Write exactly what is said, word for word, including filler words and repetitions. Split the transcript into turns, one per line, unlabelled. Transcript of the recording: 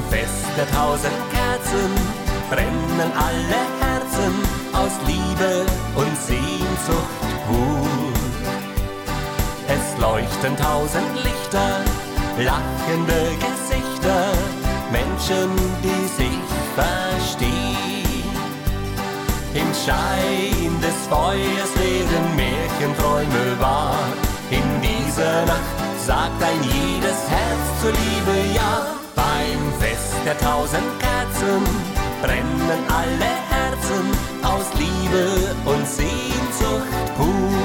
Fest der tausend Kerzen brennen alle Herzen aus Liebe und Sehnsucht pur. Es leuchten tausend Lichter, lachende Gesichter, Menschen, die sich verstehen. Im Schein des Feuers werden Märchenträume wahr. In dieser Nacht sagt ein jedes Herz zur Liebe ja. Beim Fest der tausend Kerzen brennen alle Herzen aus Liebe und Sehnsucht pur.